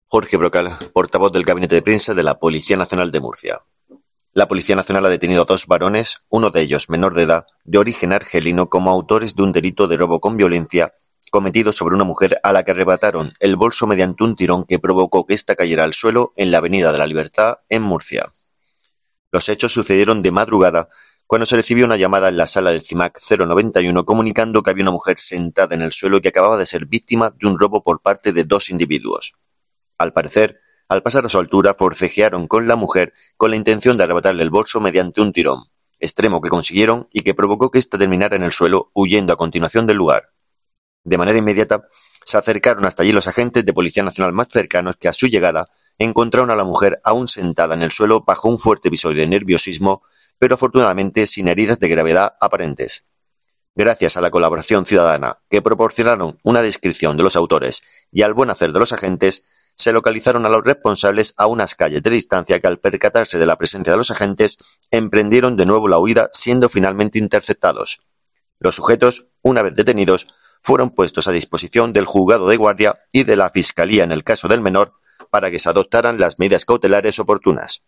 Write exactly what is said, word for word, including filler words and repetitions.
Jorge Brocal, portavoz del Gabinete de Prensa de la Policía Nacional de Murcia. La Policía Nacional ha detenido a dos varones, uno de ellos menor de edad, de origen argelino, como autores de un delito de robo con violencia cometido sobre una mujer a la que arrebataron el bolso mediante un tirón que provocó que ésta cayera al suelo en la Avenida de la Libertad, en Murcia. Los hechos sucedieron de madrugada, cuando se recibió una llamada en la sala del CIMAC cero noventa y uno comunicando que había una mujer sentada en el suelo y que acababa de ser víctima de un robo por parte de dos individuos. Al parecer, al pasar a su altura, forcejearon con la mujer con la intención de arrebatarle el bolso mediante un tirón, extremo que consiguieron y que provocó que ésta terminara en el suelo, huyendo a continuación del lugar. De manera inmediata, se acercaron hasta allí los agentes de Policía Nacional más cercanos que, a su llegada, encontraron a la mujer aún sentada en el suelo bajo un fuerte episodio de nerviosismo, pero afortunadamente sin heridas de gravedad aparentes. Gracias a la colaboración ciudadana, que proporcionaron una descripción de los autores, y al buen hacer de los agentes, se localizaron a los responsables a unas calles de distancia que, al percatarse de la presencia de los agentes, emprendieron de nuevo la huida, siendo finalmente interceptados. Los sujetos, una vez detenidos, fueron puestos a disposición del juzgado de guardia y de la Fiscalía en el caso del menor para que se adoptaran las medidas cautelares oportunas.